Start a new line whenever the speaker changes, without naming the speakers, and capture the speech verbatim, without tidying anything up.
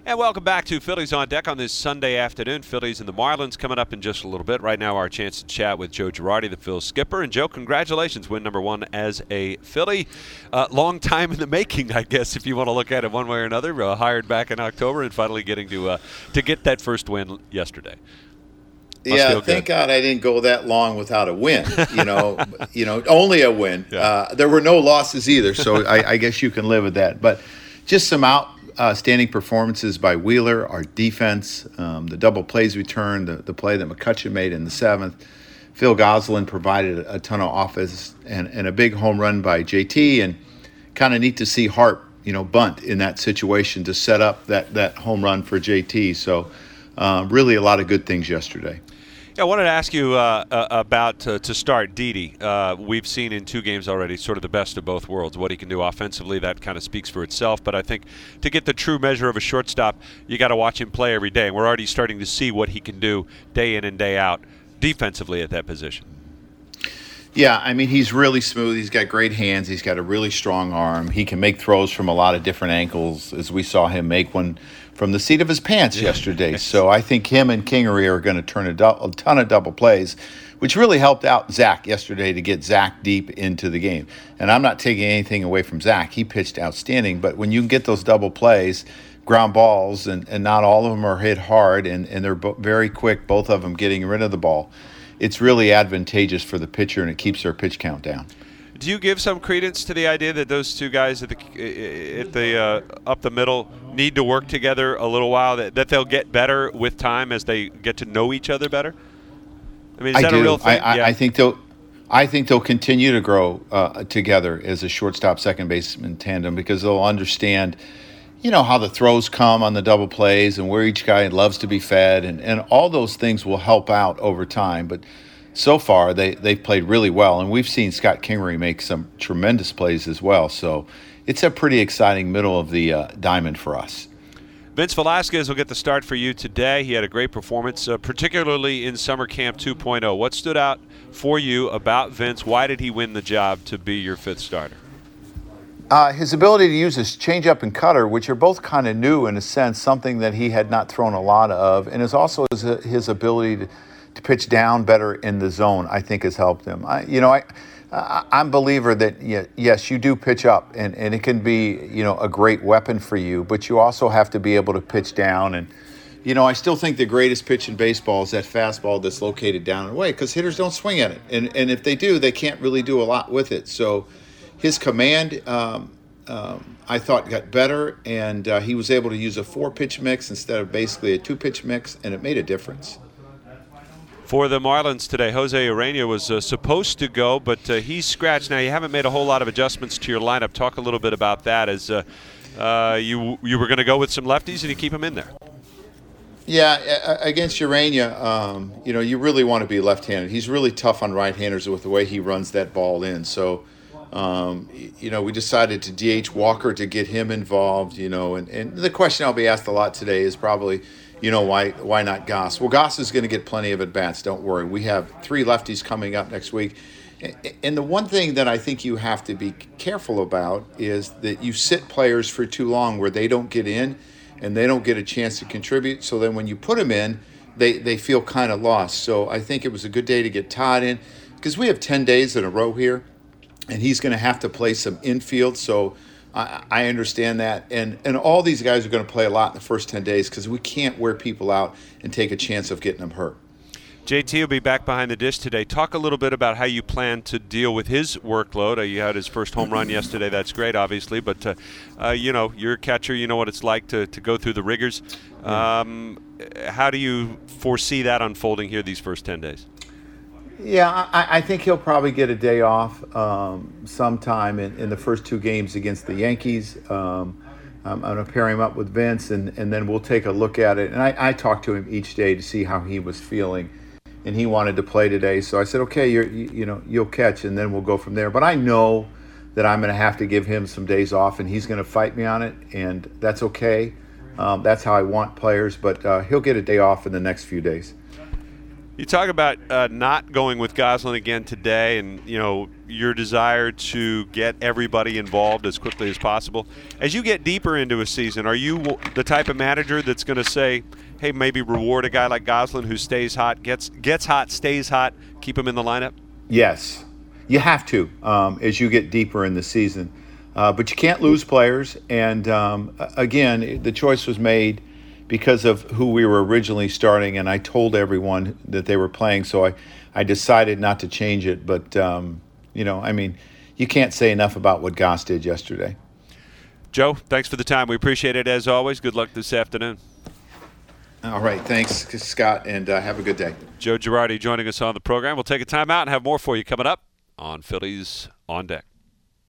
And welcome back to Phillies on Deck on this Sunday afternoon. Phillies and the Marlins coming up in just a little bit. Right now, our chance to chat with Joe Girardi, the Phil's skipper. And Joe, congratulations, win number one as a Philly. Uh, long time in the making, I guess, if you want to look at it one way or another. Uh, hired back in October and finally getting to uh, to get that first win yesterday. Must
yeah, thank God I didn't go that long without a win. You know, you know, only a win. Yeah. Uh, there were no losses either, so I, I guess you can live with that. But just some out. Outstanding performances by Wheeler, our defense, um, the double plays return, the, the play that McCutchen made in the seventh. Phil Gosselin provided a, a ton of offense and, and a big home run by J T, and kind of neat to see Hart, you know, bunt in that situation to set up that, that home run for J T. So uh, really a lot of good things yesterday.
Yeah, I wanted to ask you uh, uh, about, uh, to start, Didi. Uh, we've seen in two games already sort of the best of both worlds. What he can do offensively, that kind of speaks for itself. But I think to get the true measure of a shortstop, you got to watch him play every day. And we're already starting to see what he can do day in and day out defensively at that position.
Yeah, I mean, he's really smooth. He's got great hands. He's got a really strong arm. He can make throws from a lot of different angles, as we saw him make one from the seat of his pants yesterday. So I think him and Kingery are going to turn a, do- a ton of double plays, which really helped out Zach yesterday to get Zach deep into the game. And I'm not taking anything away from Zach. He pitched outstanding. But when you can get those double plays, ground balls, and, and not all of them are hit hard, and, and they're bo- very quick, both of them getting rid of the ball, it's really advantageous for the pitcher, and it keeps their pitch count down.
Do you give some credence to the idea that those two guys at the at the uh, up the middle need to work together a little while, that, that they'll get better with time as they get to know each other better? I mean, is
I
that
do.
a real thing?
I, I,
yeah.
I think they'll I think they'll continue to grow uh, together as a shortstop second baseman tandem, because they'll understand, you know, how the throws come on the double plays and where each guy loves to be fed, and, and all those things will help out over time. But so far, they, they've played really well, and we've seen Scott Kingery make some tremendous plays as well. So it's a pretty exciting middle of the uh, diamond for us.
Vince Velasquez will get the start for you today. He had a great performance, uh, particularly in Summer Camp two point oh. What stood out for you about Vince? Why did he win the job to be your fifth starter?
Uh, his ability to use his changeup and cutter, which are both kind of new in a sense, something that he had not thrown a lot of, and is also his, his ability to, to pitch down better in the zone, I think has helped him. I, you know, I, I, I'm a believer that, yes, you do pitch up, and, and it can be, you know, a great weapon for you, but you also have to be able to pitch down. And, you know, I still think the greatest pitch in baseball is that fastball that's located down and away, because hitters don't swing at it. And, and if they do, they can't really do a lot with it. So his command, um, um, I thought, got better, and uh, he was able to use a four-pitch mix instead of basically a two-pitch mix, and it made a difference.
For the Marlins today, Jose Urena was uh, supposed to go, but uh, he's scratched. Now, you haven't made a whole lot of adjustments to your lineup. Talk a little bit about that, as uh, uh, you you were going to go with some lefties and you keep him in there.
Yeah, against Urena, um, you know, you really want to be left-handed. He's really tough on right-handers with the way he runs that ball in. So, um, you know, we decided to D H Walker to get him involved, you know. And, and the question I'll be asked a lot today is probably, you know, why why not Goss? Well, Goss is going to get plenty of at-bats, don't worry. We have three lefties coming up next week. And the one thing that I think you have to be careful about is that you sit players for too long where they don't get in and they don't get a chance to contribute. So then when you put them in, they, they feel kind of lost. So I think it was a good day to get Todd in, because we have ten days in a row here, and he's going to have to play some infield. So I, I understand that. And, and all these guys are going to play a lot in the first ten days, because we can't wear people out and take a chance of getting them hurt.
J T will be back behind the dish today. Talk a little bit about how you plan to deal with his workload. Uh, you had his first home run yesterday. That's great, obviously. But, uh, uh, you know, you're a catcher. You know what it's like to, to go through the rigors. Um, how do you foresee that unfolding here these first ten days?
Yeah, I, I think he'll probably get a day off um, sometime in, in the first two games against the Yankees. Um, I'm going to pair him up with Vince, and, and then we'll take a look at it. And I, I talked to him each day to see how he was feeling. And he wanted to play today, so I said, okay, you're, you, you know, you'll catch, and then we'll go from there. But I know that I'm going to have to give him some days off, and he's going to fight me on it, and that's okay. Um, that's how I want players, but uh, he'll get a day off in the next few days.
You talk about uh, not going with Gonsolin again today, and you know your desire to get everybody involved as quickly as possible. As you get deeper into a season, are you the type of manager that's going to say, "Hey, maybe reward a guy like Gonsolin who stays hot, gets gets hot, stays hot, keep him in the lineup"?
Yes, you have to um, as you get deeper in the season, uh, but you can't lose players. And um, again, the choice was made because of who we were originally starting, and I told everyone that they were playing, so I, I decided not to change it. But, um, you know, I mean, you can't say enough about what Goss did yesterday.
Joe, thanks for the time. We appreciate it as always. Good luck this afternoon.
All right, thanks, Scott, and uh, have a good day.
Joe Girardi joining us on the program. We'll take a time out and have more for you coming up on Phillies On Deck.